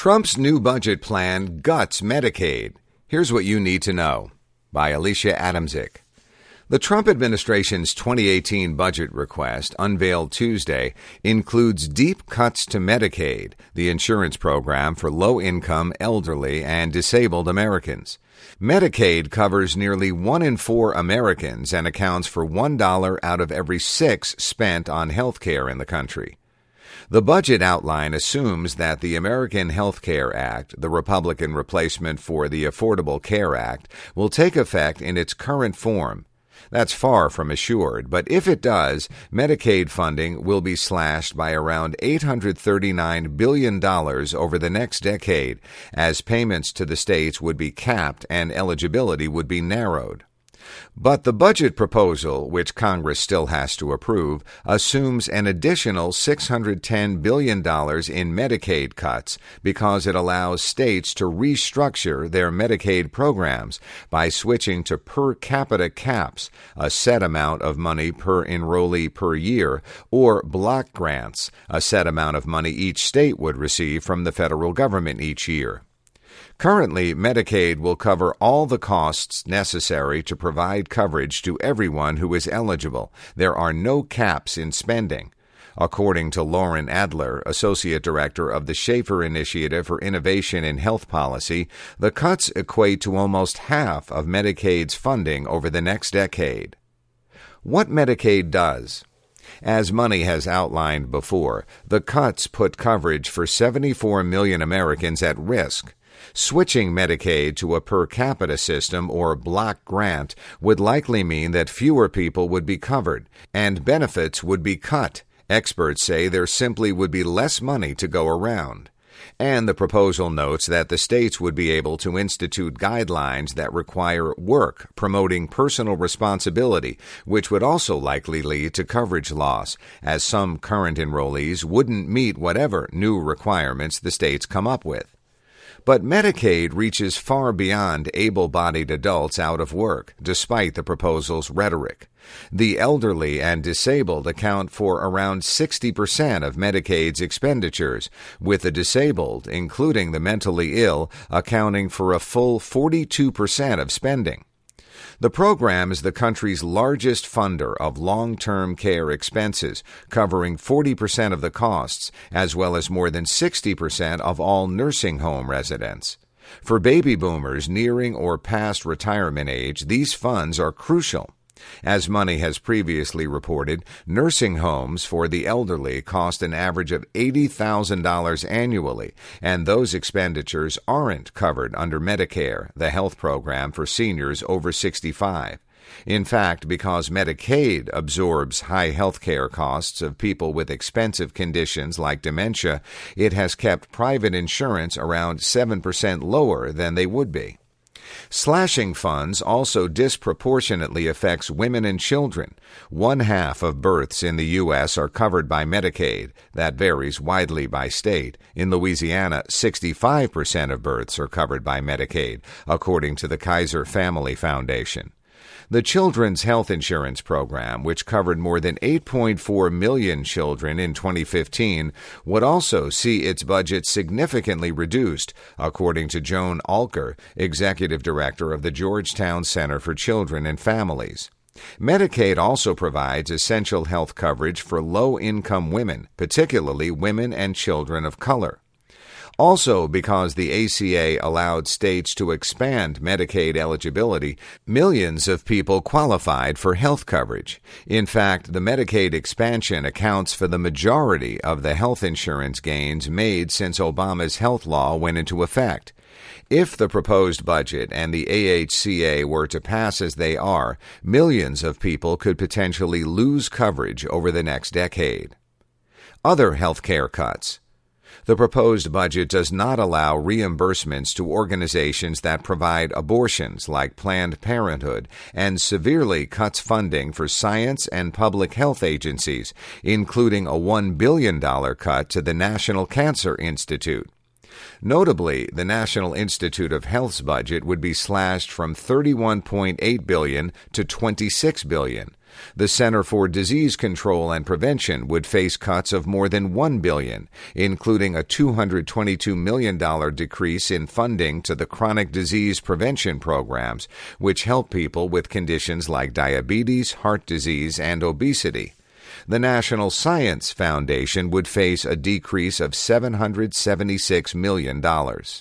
Trump's new budget plan guts Medicaid. Here's what you need to know, by Alicia Adamczyk. The Trump administration's 2018 budget request, unveiled Tuesday, includes deep cuts to Medicaid, the insurance program for low-income, elderly, and disabled Americans. Medicaid covers nearly 1 in 4 Americans and accounts for $1 out of every 6 spent on health care in the country. The budget outline assumes that the American Health Care Act, the Republican replacement for the Affordable Care Act, will take effect in its current form. That's far from assured, but if it does, Medicaid funding will be slashed by around $839 billion over the next decade, as payments to the states would be capped and eligibility would be narrowed. But the budget proposal, which Congress still has to approve, assumes an additional $610 billion in Medicaid cuts because it allows states to restructure their Medicaid programs by switching to per capita caps, a set amount of money per enrollee per year, or block grants, a set amount of money each state would receive from the federal government each year. Currently, Medicaid will cover all the costs necessary to provide coverage to everyone who is eligible. There are no caps in spending. According to Lauren Adler, Associate Director of the Schaefer Initiative for Innovation in Health Policy, the cuts equate to almost half of Medicaid's funding over the next decade. What Medicaid does. As Money has outlined before, the cuts put coverage for 74 million Americans at risk. Switching Medicaid to a per capita system or block grant would likely mean that fewer people would be covered, and benefits would be cut. Experts say there simply would be less money to go around. And the proposal notes that the states would be able to institute guidelines that require work promoting personal responsibility, which would also likely lead to coverage loss, as some current enrollees wouldn't meet whatever new requirements the states come up with. But Medicaid reaches far beyond able-bodied adults out of work, despite the proposal's rhetoric. The elderly and disabled account for around 60% of Medicaid's expenditures, with the disabled, including the mentally ill, accounting for a full 42% of spending. The program is the country's largest funder of long-term care expenses, covering 40% of the costs, as well as more than 60% of all nursing home residents. For baby boomers nearing or past retirement age, these funds are crucial. As Money has previously reported, nursing homes for the elderly cost an average of $80,000 annually, and those expenditures aren't covered under Medicare, the health program for seniors over 65. In fact, because Medicaid absorbs high health care costs of people with expensive conditions like dementia, it has kept private insurance around 7% lower than they would be. Slashing funds also disproportionately affects women and children. 1/2 of births in the U.S. are covered by Medicaid. That varies widely by state. In Louisiana, 65% of births are covered by Medicaid, according to the Kaiser Family Foundation. The Children's Health Insurance Program, which covered more than 8.4 million children in 2015, would also see its budget significantly reduced, according to Joan Alker, Executive Director of the Georgetown Center for Children and Families. Medicaid also provides essential health coverage for low-income women, particularly women and children of color. Also, because the ACA allowed states to expand Medicaid eligibility, millions of people qualified for health coverage. In fact, the Medicaid expansion accounts for the majority of the health insurance gains made since Obama's health law went into effect. If the proposed budget and the AHCA were to pass as they are, millions of people could potentially lose coverage over the next decade. Other health care cuts. The proposed budget does not allow reimbursements to organizations that provide abortions like Planned Parenthood and severely cuts funding for science and public health agencies, including a $1 billion cut to the National Cancer Institute. Notably, the National Institute of Health's budget would be slashed from $31.8 billion to $26 billion. The Center for Disease Control and Prevention would face cuts of more than $1 billion, including a $222 million decrease in funding to the chronic disease prevention programs, which help people with conditions like diabetes, heart disease, and obesity. The National Science Foundation would face a decrease of $776 million.